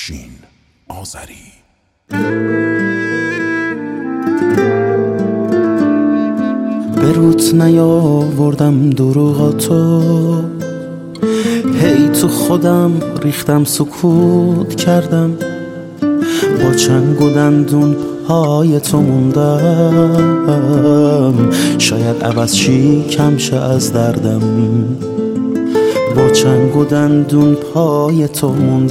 افشین آذری. به روت نیاوردم دروغاتو، هی تو خودم ریختم سکوت کردم، با چنگ و دندون پای تو موندم، شاید عوض چی کم شه از دردم، با چنگ و دندون پای تو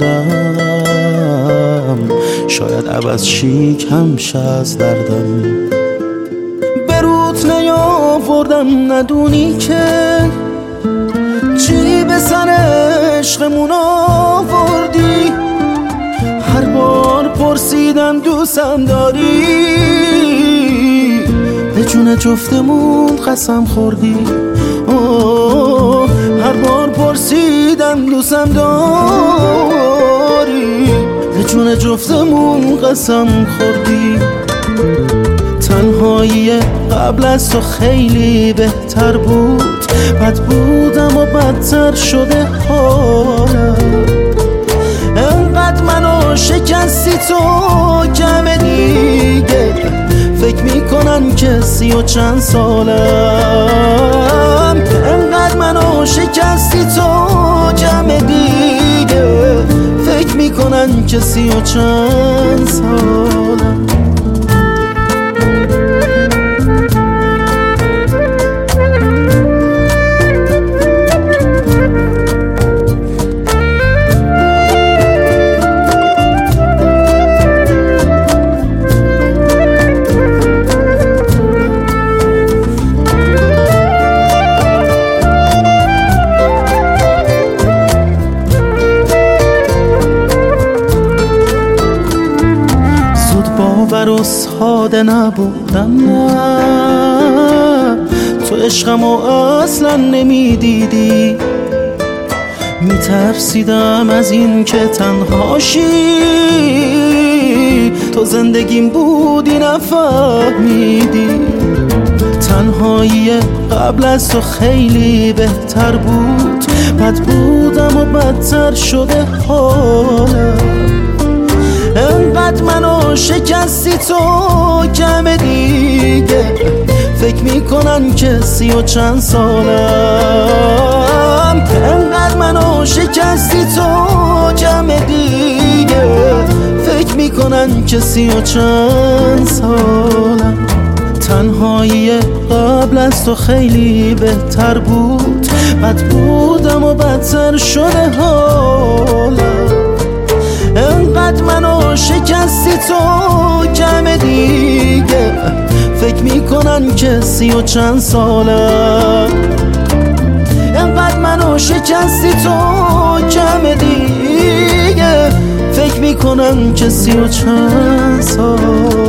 موندم، شاید عوض چی کم شه از دردم. به روت نیاوردم ندونی که چی به سر عشقمون آوردی، هر بار پرسیدم دوستم داری، به جون جفتمون قسم خوردی. هر بار پرسیدم دوستم داری، به جون جفتمون قسم خوردی. تنهایی قبل از تو خیلی بهتر بود، بد بودم و بدتر شده حالم. انقدر منو شکستی تو کم دیگه، فکر میکنن که 30 و چند سالم. انقدر منو شکستی تو کم دیگه، فکر میکنن که 30 و چند سالم. باور و ساده نبودم، نه تو عشقمو اصلا نمیدیدی، میترسیدم از این که تنهاشی، تو زندگیم بودی نفهمیدی. تنهایی قبل از تو خیلی بهتر بود، بد بودم و بدتر شده حالم. انقدر منو شکستی تو کم دیگه، فکر میکنن که 30 و چند سالم. انقدر منو شکستی تو کم دیگه، فکر میکنن که 30 و چند سالم. تنهایی قبل از تو خیلی بهتر بود، بد بودم و بدتر شده حالم. انقدر منو شکستی تو کم دیگه، فکر میکنن که 30 و چند سالم. انقدر منو شکستی تو کم دیگه، فکر میکنن که 30 و چند سالم.